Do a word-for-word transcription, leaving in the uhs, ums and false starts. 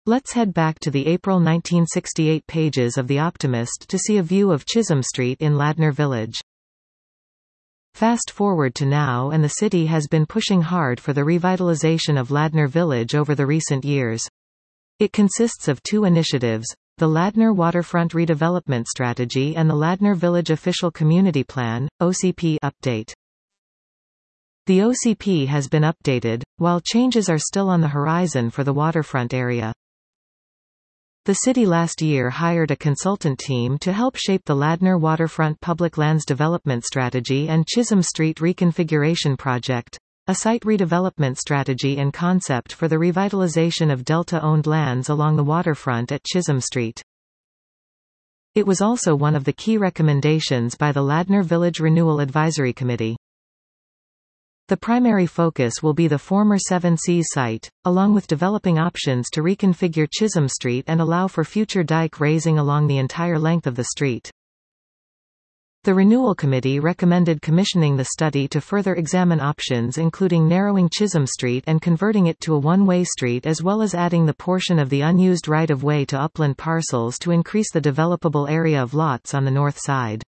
Let's head back to the April nineteen sixty-eight pages of The Optimist to see a view of Chisholm Street in Ladner Village. Fast forward to now, and the city has been pushing hard for the revitalization of Ladner Village over the recent years. It consists of two initiatives, the Ladner Waterfront Redevelopment Strategy and the Ladner Village Official Community Plan, O C P update. The O C P has been updated, while changes are still on the horizon for the waterfront area. The city last year hired a consultant team to help shape the Ladner Waterfront Public Lands Development Strategy and Chisholm Street Reconfiguration Project, a site redevelopment strategy and concept for the revitalization of Delta-owned lands along the waterfront at Chisholm Street. It was also one of the key recommendations by the Ladner Village Renewal Advisory Committee. The primary focus will be the former Seven Seas site, along with developing options to reconfigure Chisholm Street and allow for future dike raising along the entire length of the street. The Renewal Committee recommended commissioning the study to further examine options including narrowing Chisholm Street and converting it to a one-way street, as well as adding the portion of the unused right-of-way to upland parcels to increase the developable area of lots on the north side.